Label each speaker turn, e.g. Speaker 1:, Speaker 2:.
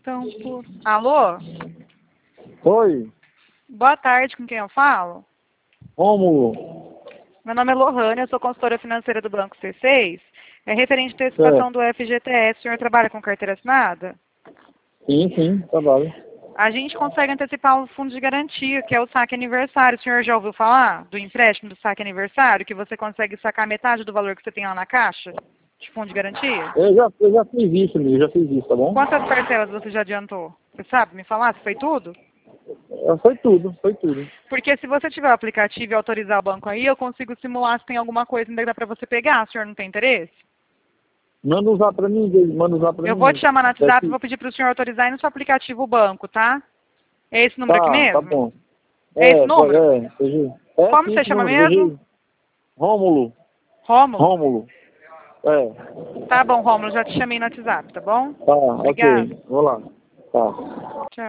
Speaker 1: Então, alô?
Speaker 2: Oi,
Speaker 1: Boa tarde, com quem eu falo?
Speaker 2: Rômulo.
Speaker 1: Meu nome é Lohane, eu sou consultora financeira do Banco C6. É referente à antecipação
Speaker 2: Certo.
Speaker 1: do FGTS. O senhor trabalha com carteira assinada?
Speaker 2: Sim, trabalho.
Speaker 1: A gente consegue antecipar o fundo de garantia, que é o saque aniversário. O senhor já ouviu falar do empréstimo do saque aniversário, que você consegue sacar metade do valor que você tem lá na caixa de fundo de garantia?
Speaker 2: Eu já fiz isso, amigo, já fiz isso, tá bom?
Speaker 1: Quantas parcelas você já adiantou? Você sabe me falar se foi tudo?
Speaker 2: Foi tudo, foi tudo.
Speaker 1: Porque se você tiver o aplicativo e autorizar o banco aí, eu consigo simular se tem alguma coisa ainda que dá para você pegar. O senhor não tem interesse?
Speaker 2: Manda usar pra mim, manda usar pra
Speaker 1: Eu
Speaker 2: mim.
Speaker 1: vou te chamar no WhatsApp e
Speaker 2: Daqui.
Speaker 1: vou pedir para o senhor autorizar aí no seu aplicativo o banco, tá? É esse número aqui
Speaker 2: Tá
Speaker 1: mesmo?
Speaker 2: bom.
Speaker 1: É esse número? Como
Speaker 2: Sim,
Speaker 1: você
Speaker 2: esse
Speaker 1: chama
Speaker 2: número,
Speaker 1: mesmo?
Speaker 2: PGI. Rômulo,
Speaker 1: Rômulo?
Speaker 2: Rômulo. É,
Speaker 1: Tá bom, Rômulo, já te chamei no WhatsApp, tá bom?
Speaker 2: tá,
Speaker 1: Obrigada.
Speaker 2: ok. Vou lá. Tá.
Speaker 1: Tchau.